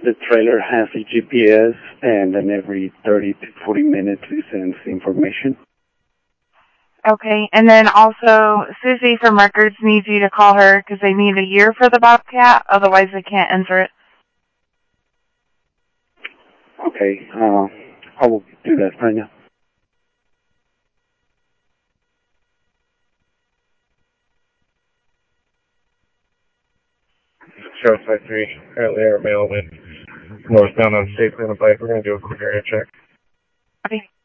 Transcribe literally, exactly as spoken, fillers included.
the trailer has a G P S, and then every thirty to forty minutes it sends information. Okay, and then also Susie from Records needs you to call her because they need a year for the Bobcat, otherwise they can't enter it. Okay, uh, I will do that right now. Sheriff five three, currently our mail went northbound on State Plan of Bike. We're going to do a quick area check. Okay.